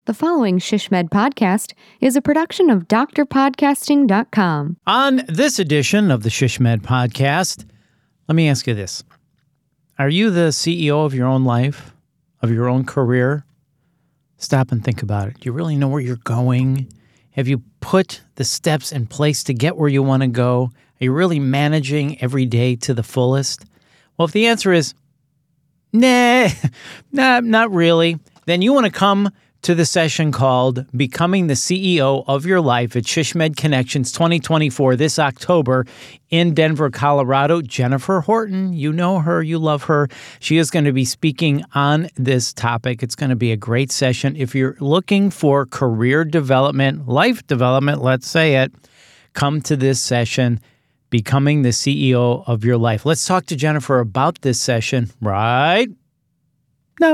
The following ShishMed podcast is a production of drpodcasting.com. On this edition of the ShishMed podcast, let me ask you this. Are you the CEO of your own life, of your own career? Stop and think about it. Do you really know where you're going? Have you put the steps in place to get where you want to go? Are you really managing every day to the fullest? Well, if the answer is, nah, not really, then you want to come to the session called Becoming the CEO of Your Life at ShishMed Connections 2024 this October in Denver, Colorado. Jennifer Horton, you know her, you love her. She is going to be speaking on this topic. It's going to be a great session. If you're looking for career development, life development, let's say it, come to this session, Becoming the CEO of Your Life. Let's talk to Jennifer about this session right now.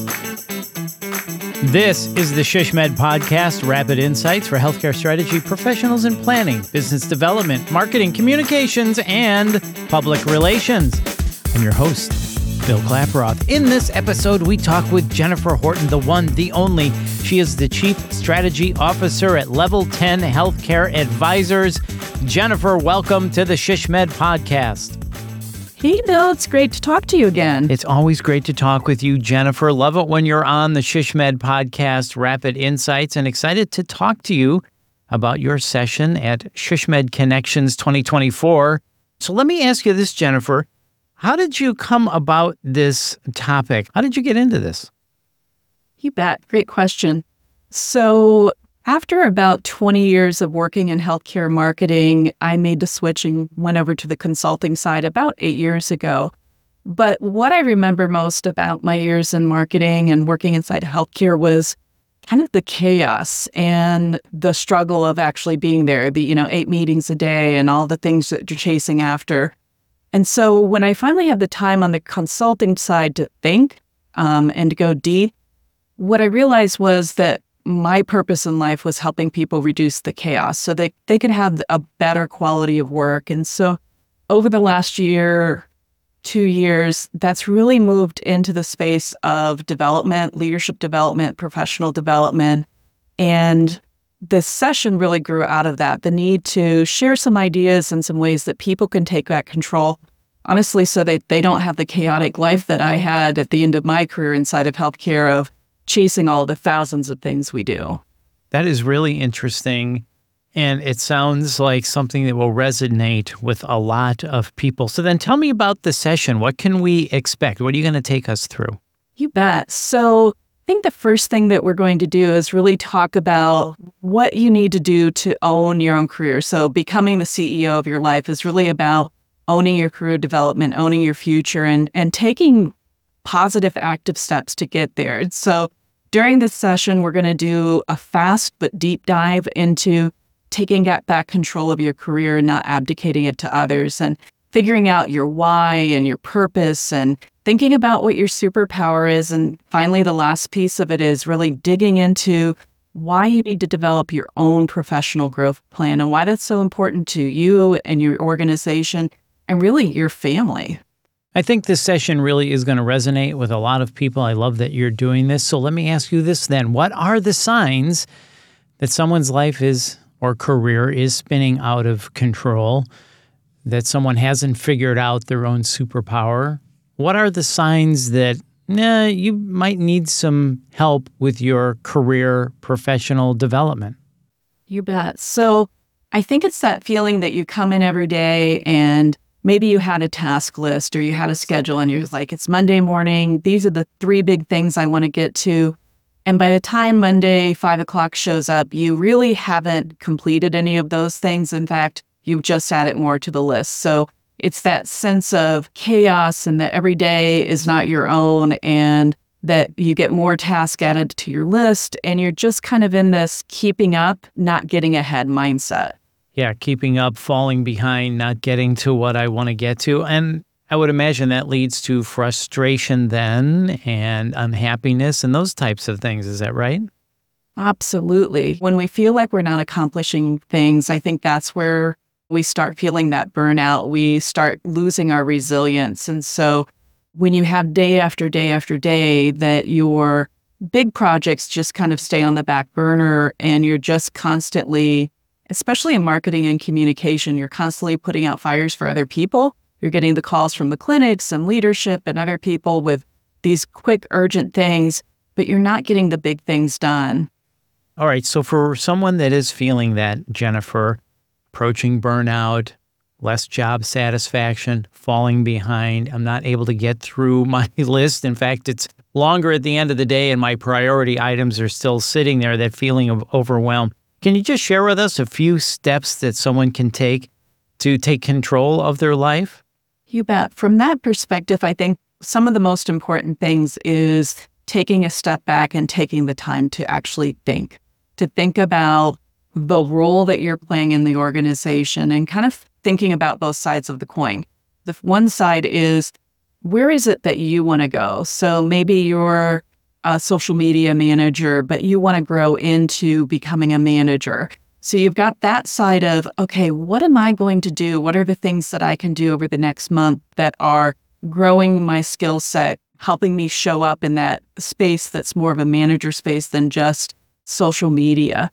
This is the ShishMed Podcast, rapid insights for healthcare strategy professionals in planning, business development, marketing, communications, and public relations. I'm your host, Bill Klaproth. In this episode, we talk with Jennifer Horton, the one, the only. She is the Chief Strategy Officer at Level 10 Healthcare Advisors. Jennifer, welcome to the ShishMed Podcast. Hey, Bill, it's great to talk to you again. It's always great to talk with you, Jennifer. Love it when you're on the ShishMed Podcast, Rapid Insights, and excited to talk to you about your session at ShishMed Connections 2024. So let me ask you this, Jennifer. How did you come about this topic? How did you get into this? You bet. Great question. So after about 20 years of working in healthcare marketing, I made the switch and went over to the consulting side about 8 years ago. But what I remember most about my years in marketing and working inside healthcare was kind of the chaos and the struggle of actually being there, the 8 meetings a day and all the things that you're chasing after. And so when I finally had the time on the consulting side to think and to go deep, what I realized was that my purpose in life was helping people reduce the chaos so they could have a better quality of work. And so over the last year, 2 years, that's really moved into the space of development, leadership development, professional development. And this session really grew out of that, the need to share some ideas and some ways that people can take back control, honestly, so that they don't have the chaotic life that I had at the end of my career inside of healthcare of chasing all the thousands of things we do. That is really interesting, and it sounds like something that will resonate with a lot of people. So then tell me about the session. What can we expect? What are you going to take us through? You bet. So I think the first thing that we're going to do is really talk about what you need to do to own your own career. So becoming the CEO of your life is really about owning your career development, owning your future, and taking positive, active steps to get there. And so during this session, we're going to do a fast but deep dive into taking back control of your career and not abdicating it to others, and figuring out your why and your purpose and thinking about what your superpower is. And finally, the last piece of it is really digging into why you need to develop your own professional growth plan and why that's so important to you and your organization and really your family. I think this session really is going to resonate with a lot of people. I love that you're doing this. So let me ask you this then. What are the signs that someone's life is or career is spinning out of control, that someone hasn't figured out their own superpower? What are the signs that you might need some help with your career professional development? You bet. So I think it's that feeling that you come in every day and maybe you had a task list or you had a schedule and you're like, it's Monday morning. These are the 3 big things I want to get to. And by the time Monday, 5 o'clock shows up, you really haven't completed any of those things. In fact, you've just added more to the list. So it's that sense of chaos and that every day is not your own and that you get more tasks added to your list and you're just kind of in this keeping up, not getting ahead mindset. Yeah, keeping up, falling behind, not getting to what I want to get to. And I would imagine that leads to frustration then and unhappiness and those types of things. Is that right? Absolutely. When we feel like we're not accomplishing things, I think that's where we start feeling that burnout. We start losing our resilience. And so when you have day after day after day that you're big projects just kind of stay on the back burner, and you're just constantly, especially in marketing and communication, you're constantly putting out fires for other people. You're getting the calls from the clinics and leadership and other people with these quick, urgent things, but you're not getting the big things done. All right. So for someone that is feeling that, Jennifer, approaching burnout, less job satisfaction, falling behind, I'm not able to get through my list. In fact, it's longer at the end of the day and my priority items are still sitting there, that feeling of overwhelm. Can you just share with us a few steps that someone can take to take control of their life? You bet. From that perspective, I think some of the most important things is taking a step back and taking the time to actually to think about the role that you're playing in the organization and kind of thinking about both sides of the coin. The one side is, where is it that you want to go? So maybe you're a social media manager, but you want to grow into becoming a manager. So you've got that side of, okay, what am I going to do? What are the things that I can do over the next month that are growing my skill set, helping me show up in that space that's more of a manager space than just social media?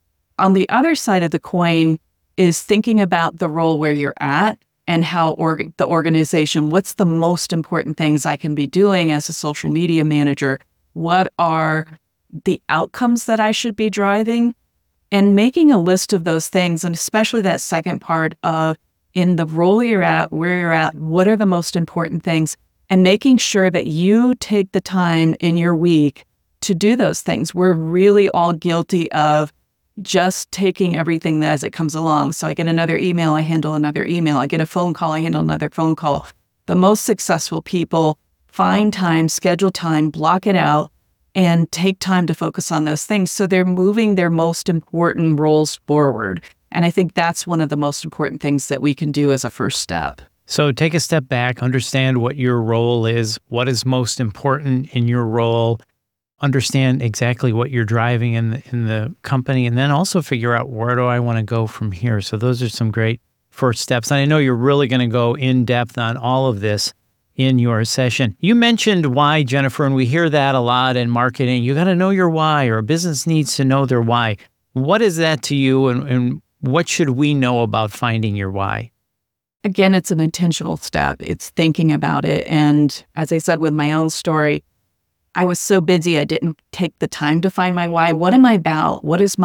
On the other side of the coin is thinking about the role where you're at and how the organization, what's the most important things I can be doing as a social media manager? What are the outcomes that I should be driving? And making a list of those things, and especially that second part of in the role you're at, where you're at, what are the most important things, and making sure that you take the time in your week to do those things. We're really all guilty of just taking everything as it comes along. So I get another email, I handle another email. I get a phone call, I handle another phone call. The most successful people find time, schedule time, block it out, and take time to focus on those things. So they're moving their most important roles forward. And I think that's one of the most important things that we can do as a first step. So take a step back, understand what your role is, what is most important in your role, understand exactly what you're driving in the company, and then also figure out, where do I want to go from here? So those are some great first steps. And I know you're really going to go in depth on all of this in your session. You mentioned why, Jennifer, and we hear that a lot in marketing. You got to know your why, or a business needs to know their why. What is that to you, and what should we know about finding your why? Again, it's an intentional step. It's thinking about it. And as I said with my own story, I was so busy, I didn't take the time to find my why. What am I about? What is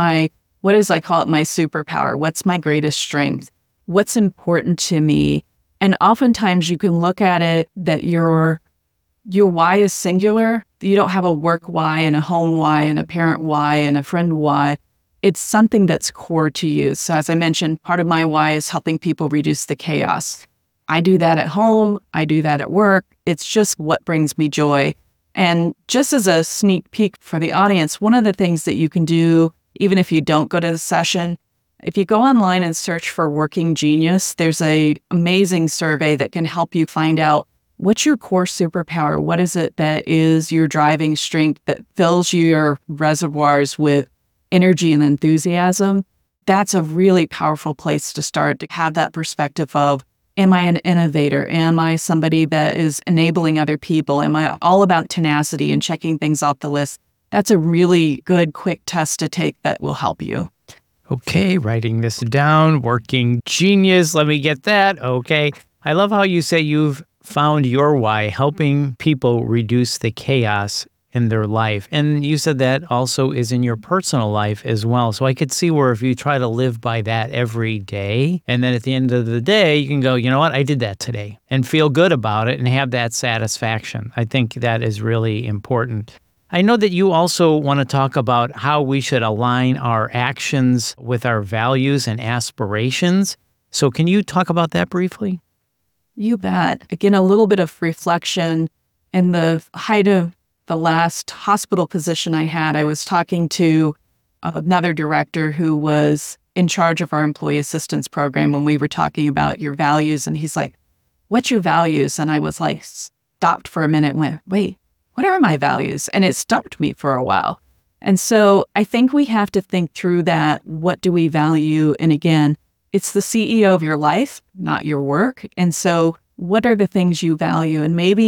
I call it my superpower? What's my greatest strength? What's important to me? And oftentimes you can look at it that your why is singular. You don't have a work why and a home why and a parent why and a friend why. It's something that's core to you. So as I mentioned, part of my why is helping people reduce the chaos. I do that at home. I do that at work. It's just what brings me joy. And just as a sneak peek for the audience, one of the things that you can do, even if you don't go to the session, if you go online and search for Working Genius, there's an amazing survey that can help you find out what's your core superpower. What is it that is your driving strength that fills your reservoirs with energy and enthusiasm? That's a really powerful place to start, to have that perspective of, am I an innovator? Am I somebody that is enabling other people? Am I all about tenacity and checking things off the list? That's a really good, quick test to take that will help you. Okay, writing this down, Working Genius. Let me get that. Okay. I love how you say you've found your why, helping people reduce the chaos in their life. And you said that also is in your personal life as well. So I could see where if you try to live by that every day, and then at the end of the day, you can go, you know what, I did that today, and feel good about it and have that satisfaction. I think that is really important. I know that you also want to talk about how we should align our actions with our values and aspirations. So can you talk about that briefly? You bet. Again, a little bit of reflection. In the height of the last hospital position I had, I was talking to another director who was in charge of our employee assistance program when we were talking about your values. And he's like, what's your values? And I was like, stopped for a minute and went, wait, what are my values? And it stumped me for a while. And so I think we have to think through that. What do we value? And again, it's the CEO of your life, not your work. And so what are the things you value? And maybe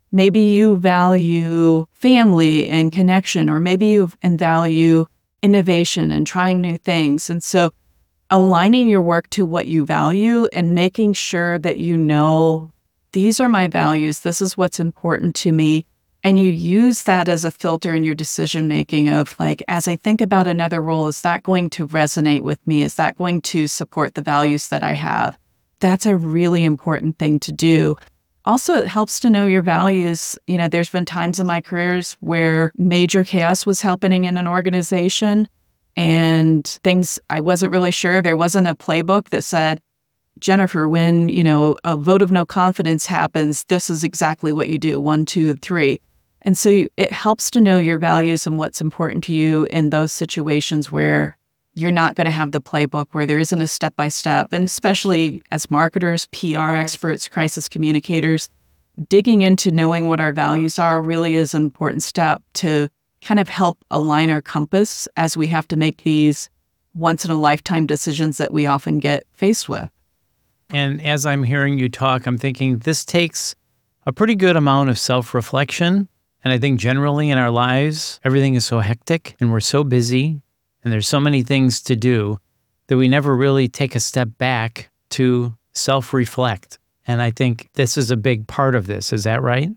Maybe you value family and connection, or maybe you value innovation and trying new things. And so aligning your work to what you value and making sure that you know, these are my values, this is what's important to me. And you use that as a filter in your decision making of like, as I think about another role, is that going to resonate with me? Is that going to support the values that I have? That's a really important thing to do. Also, it helps to know your values. There's been times in my careers where major chaos was happening in an organization and things I wasn't really sure. There wasn't a playbook that said, Jennifer, when, a vote of no confidence happens, this is exactly what you do, 1, 2, 3. And so it helps to know your values and what's important to you in those situations where you're not going to have the playbook, where there isn't a step-by-step. And especially as marketers, PR experts, crisis communicators, digging into knowing what our values are really is an important step to kind of help align our compass as we have to make these once-in-a-lifetime decisions that we often get faced with. And as I'm hearing you talk, I'm thinking this takes a pretty good amount of self-reflection. And I think generally in our lives, everything is so hectic and we're so busy and there's so many things to do that we never really take a step back to self-reflect. And I think this is a big part of this. Is that right?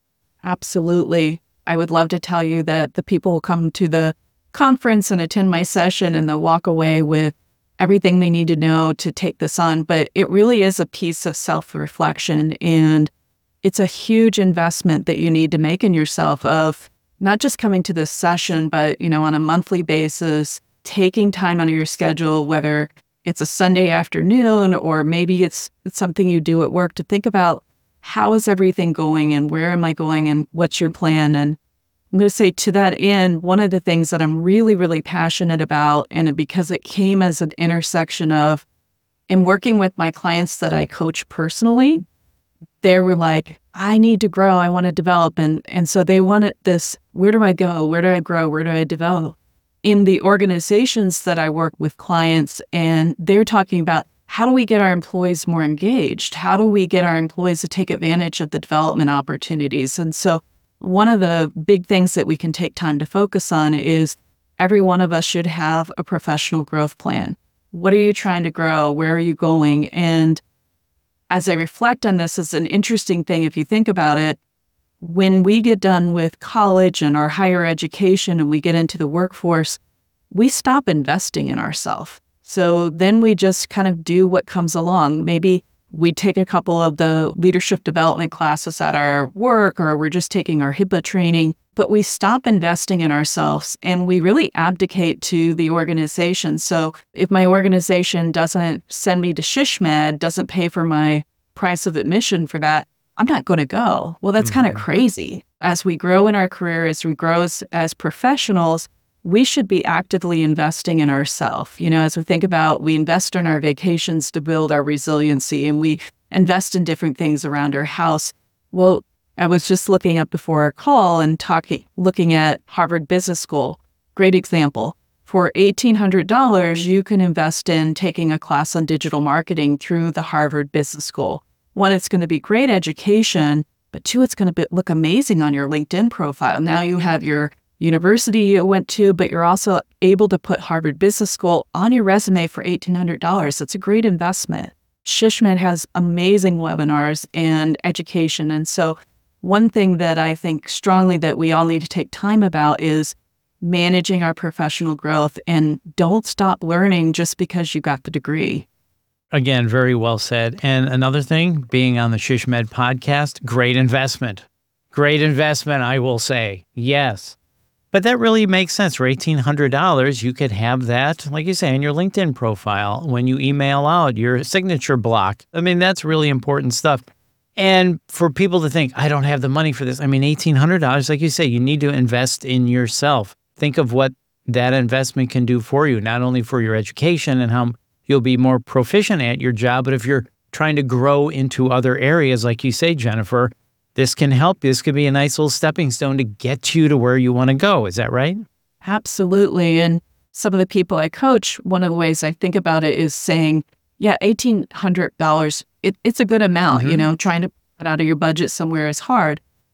Absolutely. I would love to tell you that the people who come to the conference and attend my session and they'll walk away with everything they need to know to take this on. But it really is a piece of self-reflection, and it's a huge investment that you need to make in yourself of not just coming to this session, but, on a monthly basis, taking time out of your schedule, whether it's a Sunday afternoon or maybe it's something you do at work, to think about how is everything going and where am I going and what's your plan. And I'm going to say to that end, one of the things that I'm really, really passionate about, and because it came as an intersection of in working with my clients that I coach personally, they were like, I need to grow, I want to develop. And so they wanted this, where do I go? Where do I grow? Where do I develop? In the organizations that I work with clients, and they're talking about how do we get our employees more engaged? How do we get our employees to take advantage of the development opportunities? And so one of the big things that we can take time to focus on is every one of us should have a professional growth plan. What are you trying to grow? Where are you going? And as I reflect on this, it's an interesting thing if you think about it. When we get done with college and our higher education and we get into the workforce, we stop investing in ourselves. So then we just kind of do what comes along. Maybe we take a couple of the leadership development classes at our work, or we're just taking our HIPAA training, but we stop investing in ourselves and we really abdicate to the organization. So if my organization doesn't send me to SHSMD, doesn't pay for my price of admission for that, I'm not going to go. Well, that's kind of crazy. As we grow in our career, as we grow as professionals, we should be actively investing in ourselves. As we think about, we invest in our vacations to build our resiliency, and we invest in different things around our house. Well, I was just looking up before our call and looking at Harvard Business School. Great example. For $1,800, you can invest in taking a class on digital marketing through the Harvard Business School. One, it's going to be great education, but two, it's going to look amazing on your LinkedIn profile. Now you have your university you went to, but you're also able to put Harvard Business School on your resume for $1,800. It's a great investment. SHSMD has amazing webinars and education. And so one thing that I think strongly that we all need to take time about is managing our professional growth, and don't stop learning just because you got the degree. Again, very well said. And another thing, being on the SHSMD podcast, great investment. Great investment, I will say. Yes. But that really makes sense. For $1,800, you could have that, like you say, in your LinkedIn profile when you email out your signature block. I mean, that's really important stuff. And for people to think, I don't have the money for this. I mean, $1,800, like you say, you need to invest in yourself. Think of what that investment can do for you, not only for your education and how you'll be more proficient at your job, but if you're trying to grow into other areas, like you say, Jennifer, this can help. This could be a nice little stepping stone to get you to where you want to go. Is that right? Absolutely. And some of the people I coach, one of the ways I think about it is saying, yeah, $1,800, it's a good amount. Trying to put out of your budget somewhere is hard.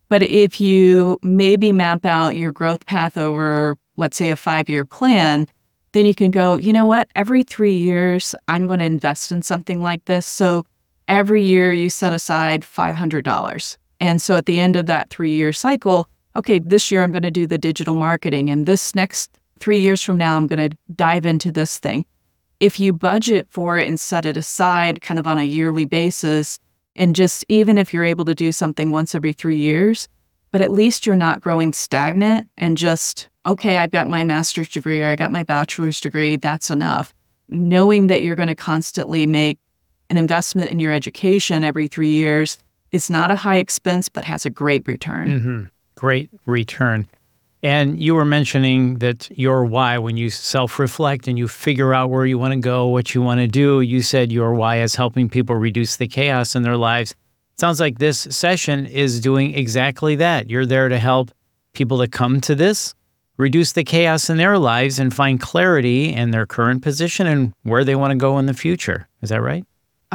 But if you maybe map out your growth path over, let's say, a 5-year plan, then you can go, you know what, every 3 years, I'm going to invest in something like this. So every year you set aside $500. And so at the end of that 3-year cycle, okay, this year I'm going to do the digital marketing. And this next 3 years from now, I'm going to dive into this thing. If you budget for it and set it aside kind of on a yearly basis, and just even if you're able to do something once every 3 years, but at least you're not growing stagnant and just, okay, I've got my master's degree or I got my bachelor's degree, that's enough. Knowing that you're going to constantly make an investment in your education every 3 years is not a high expense, but has a great return. Mm-hmm. Great return. And you were mentioning that your why, when you self-reflect and you figure out where you want to go, what you want to do, you said your why is helping people reduce the chaos in their lives. Sounds like this session is doing exactly that. You're there to help people that come to this reduce the chaos in their lives and find clarity in their current position and where they want to go in the future. Is that right?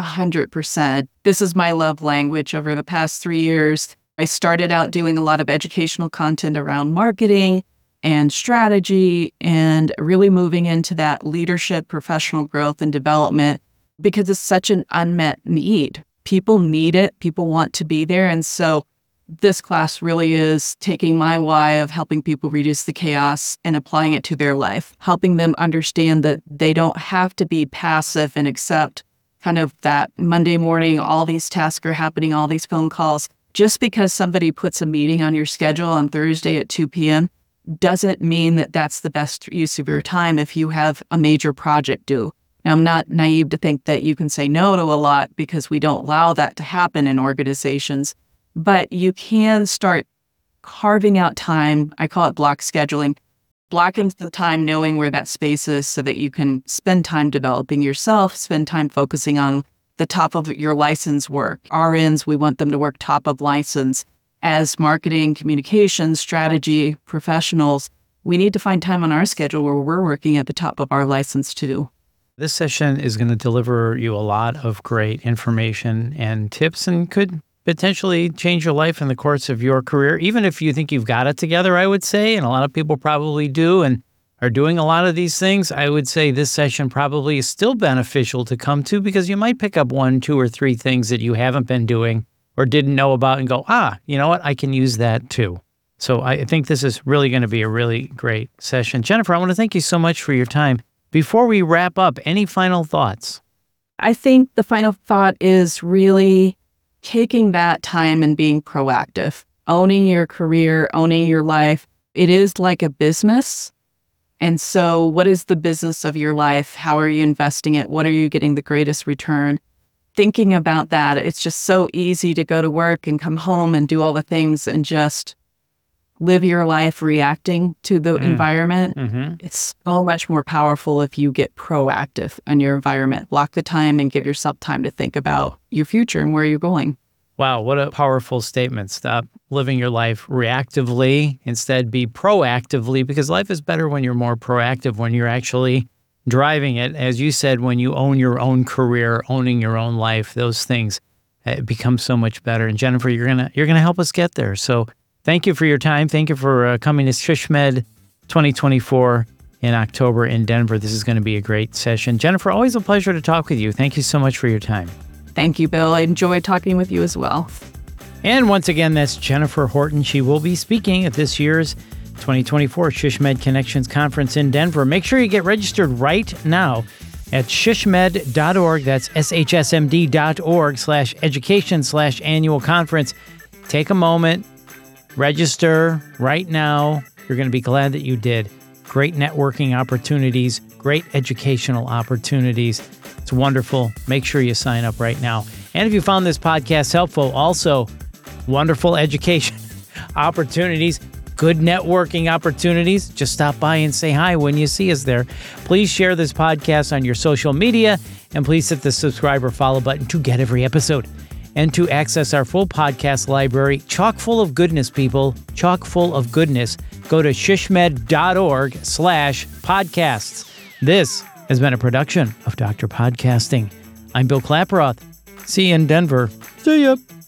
100%. This is my love language. Over the past 3 years, I started out doing a lot of educational content around marketing and strategy and really moving into that leadership, professional growth, and development because it's such an unmet need. People need it. People want to be there. And so this class really is taking my why of helping people reduce the chaos and applying it to their life, helping them understand that they don't have to be passive and accept kind of that Monday morning, all these tasks are happening, all these phone calls. Just because somebody puts a meeting on your schedule on Thursday at 2 p.m. doesn't mean that that's the best use of your time if you have a major project due. Now, I'm not naive to think that you can say no to a lot because we don't allow that to happen in organizations, but you can start carving out time. I call it block scheduling. Blocking the time, knowing where that space is so that you can spend time developing yourself, spend time focusing on the top of your license work. RNs, we want them to work top of license. As marketing, communications, strategy professionals, we need to find time on our schedule where we're working at the top of our license too. This session is going to deliver you a lot of great information and tips and could potentially change your life in the course of your career, even if you think you've got it together, I would say, and a lot of people probably do and are doing a lot of these things. I would say this session probably is still beneficial to come to because you might pick up 1, 2, or 3 things that you haven't been doing or didn't know about and go, you know what, I can use that too. So I think this is really going to be a really great session. Jennifer, I want to thank you so much for your time. Before we wrap up, any final thoughts? I think the final thought is really taking that time and being proactive, owning your career, owning your life. It is like a business. And so what is the business of your life? How are you investing it? What are you getting the greatest return? Thinking about that, it's just so easy to go to work and come home and do all the things and just live your life reacting to the environment. Mm-hmm. It's so much more powerful if you get proactive in your environment. Block the time and give yourself time to think about your future and where you're going. Wow, what a powerful statement. Stop living your life reactively. Instead, be proactively, because life is better when you're more proactive, when you're actually driving it. As you said, when you own your own career, owning your own life, those things become so much better. And Jennifer, you're gonna help us get there. So thank you for your time. Thank you for coming to SHSMD 2024 in October in Denver. This is going to be a great session. Jennifer, always a pleasure to talk with you. Thank you so much for your time. Thank you, Bill. I enjoyed talking with you as well. And once again, that's Jennifer Horton. She will be speaking at this year's 2024 SHSMD Connections Conference in Denver. Make sure you get registered right now at shsmd.org. That's shsmd.org/education/annual conference. Take a moment, register right now. You're going to be glad that you did. Great networking opportunities, great educational opportunities. It's wonderful. Make sure you sign up right now. And if you found this podcast helpful, also wonderful education opportunities, good networking opportunities. Just stop by and say hi when you see us there. Please share this podcast on your social media, and please hit the subscribe or follow button to get every episode. And to access our full podcast library, chock full of goodness, people, chock full of goodness, go to shsmd.org/podcasts. This has been a production of Dr. Podcasting. I'm Bill Klaproth. See you in Denver. See ya.